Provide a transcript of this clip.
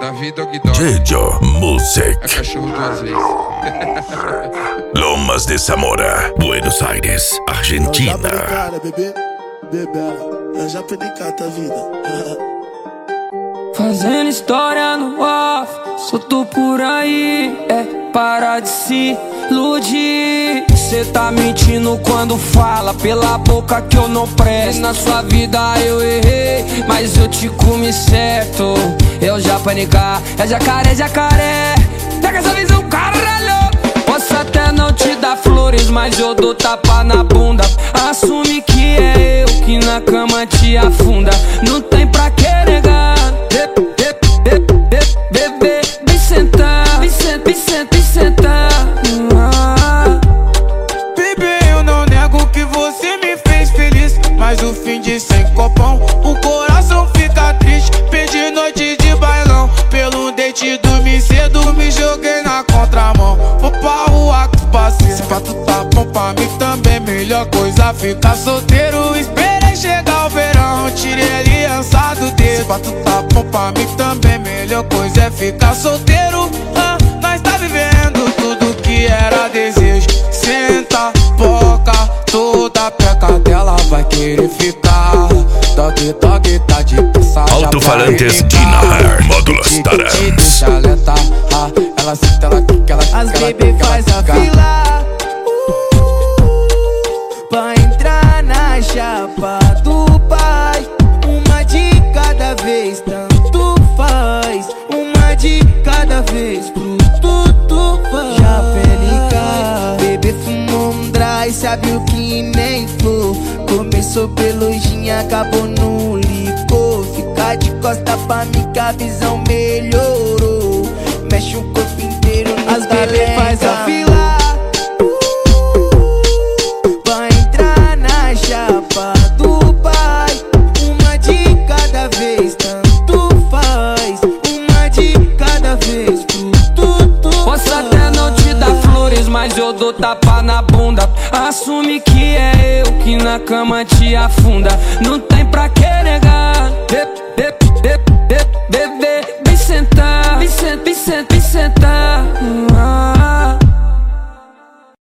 Davi Dog Dog. Jejo Music. É cachorro duas vezes. Lomas de Zamora, Buenos Aires, Argentina. Bebê, eu já perdi cada vida. Fazendo história no off, solto por aí, para de se iludir. Cê tá mentindo quando fala pela boca que eu não presto. Na sua vida eu errei, mas eu te comi certo. Eu já panicar, é jacaré, jacaré. Pega essa visão, caralho. Posso até não te dar flores, mas eu dou tapa na bunda. Assume que é eu que na cama te afunda. Não tem pra que negar. Bebê, vem sentar, vem sentar. Bebê, eu não nego que você me fez feliz, mas o fim de sem copão, o coração fica triste. Perdi noite de bailão, pelo date dormi cedo, me joguei na contramão. Vou pra rua com parceiro, se pra tu tá bom pra mim também, melhor coisa ficar solteiro. Esperei chegar o verão, tirei a aliança do dedo. Se pra tu tá bom pra mim também, melhor coisa é ficar solteiro. Nós tá vivendo tudo que era desejo. Senta, boca, toda peca dela vai querer ficar. Dog, dog, tá de passagem. Alto-falantes Dinaher, módulos Taran. Deixa ela ela senta, ela quica, ela quica. As baby faz a fila pra entrar na chapa do pai. Uma de cada vez, tanto faz. Uma de cada vez, pro tudo faz. Já pelica, bebê fumou um dry, sabe o que nem for. Começou pelo gin, acabou no licor. Fica de costa pra mim que a visão melhorou. Mexe o corpo inteiro, as baby faz a fila pra entrar na chapa do pai. Uma de cada vez, tanto faz. Uma de cada vez, tudo. Posso até não te dar flores, mas eu dou tapa na bunda. Assume que é eu que na cama te afunda. Não tem pra